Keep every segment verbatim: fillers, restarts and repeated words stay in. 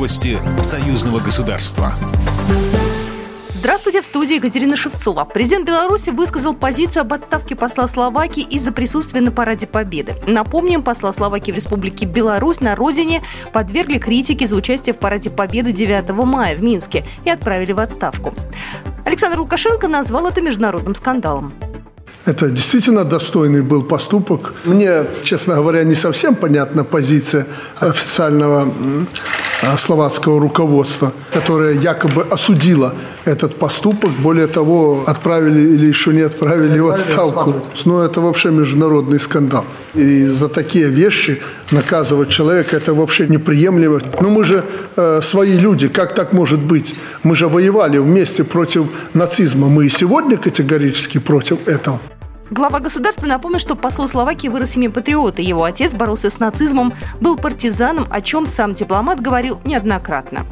Новости союзного государства. Здравствуйте, в студии Екатерина Шевцова. Президент Беларуси высказал позицию об отставке посла Словакии из-за присутствия на Параде Победы. Напомним, посла Словакии в Республике Беларусь на родине подвергли критике за участие в Параде Победы девятого мая в Минске и отправили в отставку. Александр Лукашенко назвал это международным скандалом. Это действительно достойный был поступок. Мне, честно говоря, не совсем понятна позиция официального словацкого руководства, которое якобы осудило этот поступок. Более того, отправили или еще не отправили в отставку. Но это вообще международный скандал. И за такие вещи наказывать человека – это вообще неприемлемо. Но мы же э, свои люди, как так может быть? Мы же воевали вместе против нацизма. Мы и сегодня категорически против этого. Глава государства напомнил, что посол Словакии вырос в семье патриота. Его отец боролся с нацизмом, был партизаном, о чем сам дипломат говорил неоднократно.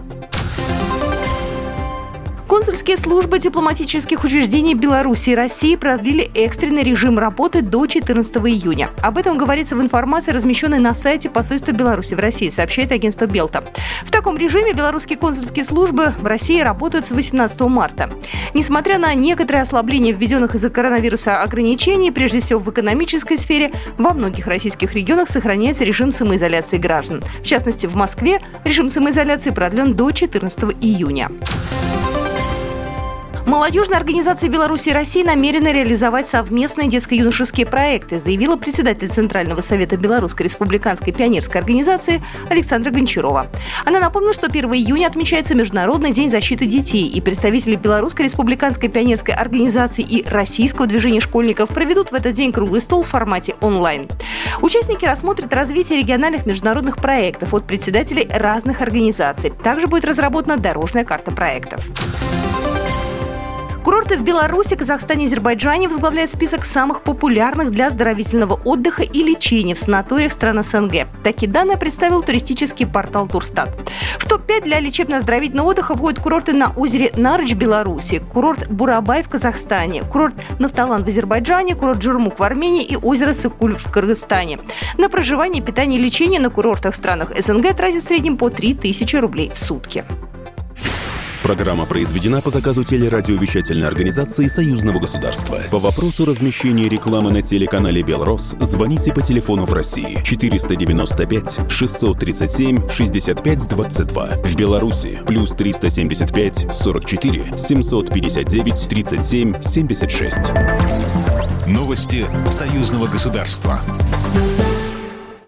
Консульские службы дипломатических учреждений Беларуси и России продлили экстренный режим работы до четырнадцатого июня. Об этом говорится в информации, размещенной на сайте посольства Беларуси в России, сообщает агентство Белта. В таком режиме белорусские консульские службы в России работают с восемнадцатого марта. Несмотря на некоторые ослабления введенных из-за коронавируса ограничений, прежде всего в экономической сфере, во многих российских регионах сохраняется режим самоизоляции граждан. В частности, в Москве режим самоизоляции продлен до четырнадцатого июня. Молодежные организации Беларуси и России намерены реализовать совместные детско-юношеские проекты, заявила председатель Центрального совета Белорусской республиканской пионерской организации Александра Гончарова. Она напомнила, что первого июня отмечается Международный день защиты детей, и представители Белорусской республиканской пионерской организации и Российского движения школьников проведут в этот день круглый стол в формате онлайн. Участники рассмотрят развитие региональных международных проектов от председателей разных организаций. Также будет разработана дорожная карта проектов. Курорты в Беларуси, Казахстане и Азербайджане возглавляют список самых популярных для оздоровительного отдыха и лечения в санаториях стран СНГ. Такие данные представил туристический портал Турстат. В топ пять для лечебно-оздоровительного отдыха входят курорты на озере Нарыч в Беларуси, курорт Бурабай в Казахстане, курорт Нафталан в Азербайджане, курорт Джурмук в Армении и озеро Сыкуль в Кыргызстане. На проживание, питание и лечение на курортах в странах СНГ тратят в среднем по три тысячи рублей в сутки. Программа произведена по заказу телерадиовещательной организации Союзного государства. По вопросу размещения рекламы на телеканале «Белрос» звоните по телефону в России четыреста девяносто пять шестьсот тридцать семь шестьдесят пять двадцать два. В Беларуси плюс триста семьдесят пять сорок четыре семьсот пятьдесят девять тридцать семь семьдесят шесть. Новости союзного государства.